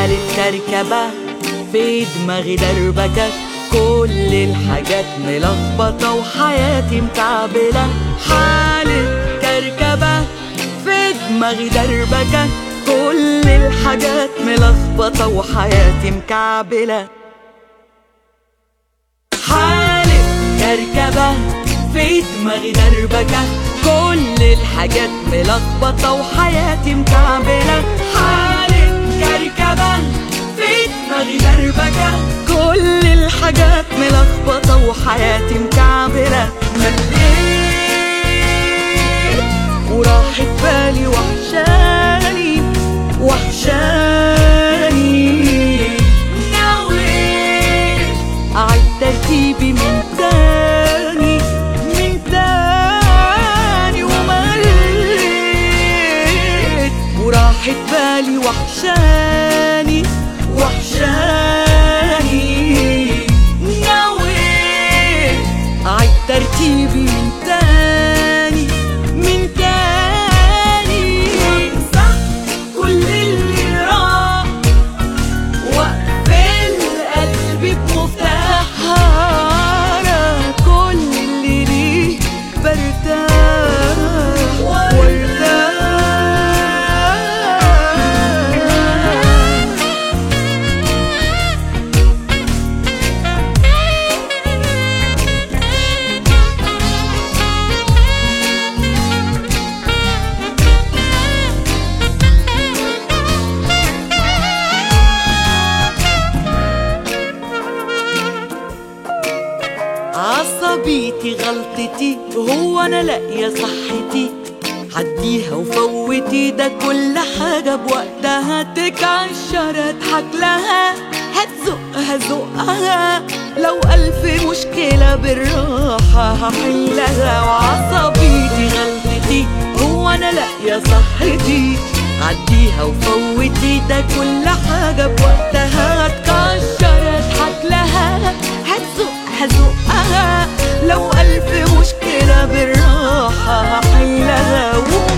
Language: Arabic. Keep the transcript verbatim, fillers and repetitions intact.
حالة كركبة في دماغي دربكة، كل الحاجات ملخبطة وحياتي مكعبلة. حالة كركبة في دماغي دربكة، كل الحاجات ملخبطة وحياتي مكعبلة. حالة كركبة في دماغي دربكة، كل الحاجات ملخبطة وحياتي مكعبلة. حالة كركبة في دماغي دربكة، كل الحاجات ملخبطة وحياتي مكعبلة. مليت وراحت بالي وحشاني وحشاني، نويت أعيد ترتيبي من تاني من تاني ومليت وراحت بالي وحشاني وحشاني، نويت أعيد ترتيبي من تاني من تاني، وامسح كل اللي راح واقفل قلبي بمفتاحها، كل اللي ليه برتاح وارتاح. عصبيتي غلطتي، هو انا لاقيه صحتي، عديها وفوتي، ده كل حاجه بوقتها. تكعشر اضحك لها، هتزقها زقها، لو الف مشكله بالراحه هحلها. وعصبيتي غلطتي، هو انا لاقيه صحتي، عديها وفوتي، ده كل حاجه بوقتها. تكعشر اضحك لها، هتزقها زقها، لو ألف مشكلة بالراحة هحلها.